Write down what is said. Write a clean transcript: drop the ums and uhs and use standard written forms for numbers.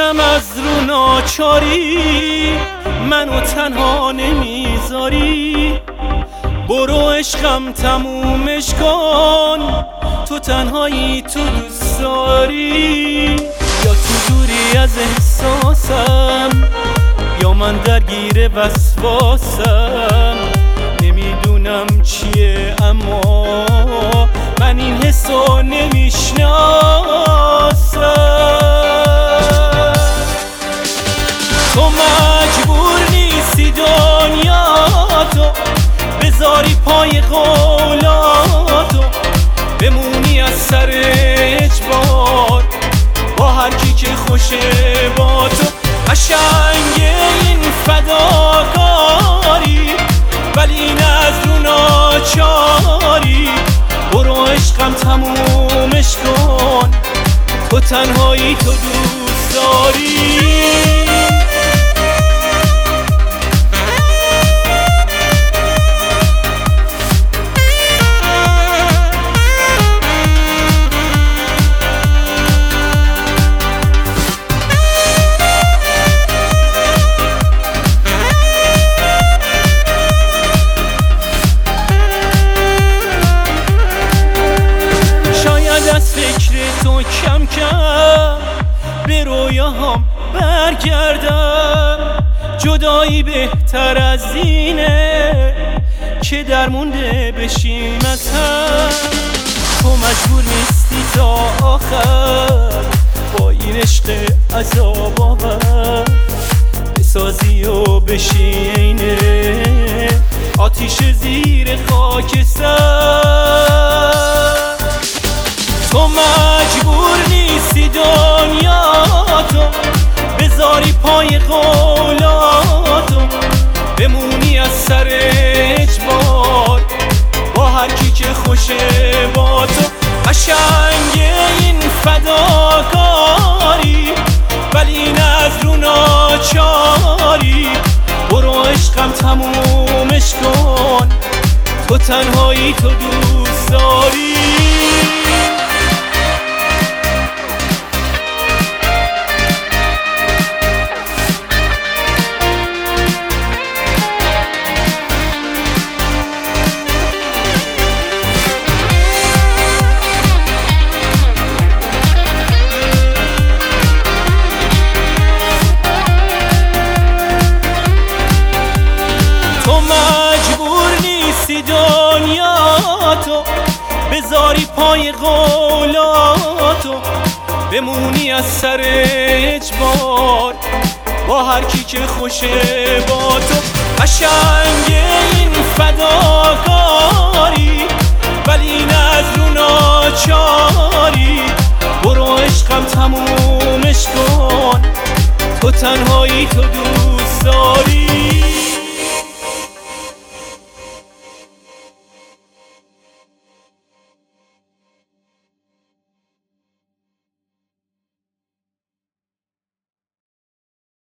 میرم از رو ناچاری، منو تنها نمیذاری. برو عشقم تمومش کن، تو تنهایی تو دوست داری. یا تو دوری از احساسم، یا من درگیر وسواسم. نمیدونم چیه اما من این حسو نمیشناسم. تو مجبور نیستی دنیاتو بذاری پای قولاتو، بمونی از سر اجبار با هر کی که خوشه با تو. قشنگ این فداکاری ولی نه از رو ناچاری. برو عشقم تمومش کن، تو تنهایی تو دوست داری. از فکر تو کم کم به رویاهام برگردم. جدایی بهتر از اینه که درمونده بشیم از هم. تو مجبور نیستی تا آخر با این عشق عذاب آور بسازی و بشی عینه آتیش زیر خاکستر. تو مجبور نیستی دنیاتو بذاری پای قولاتو، بمونی از سر اجبار با هر کی که خوشه با تو. قشنگ این فداکاری ولی نه از رو ناچاری. برو عشقم تمومش کن، تو تنهایی تو دوست داری. تو مجبور نیستی دنیاتو بذاری پای قولاتو، بمونی از سر اجبار با هر کی که خوشه با تو. قشنگ این فداکاری ولی نه از رو ناچاری. برو عشقم تمومش کن، تو تنهایی تو دوست داری.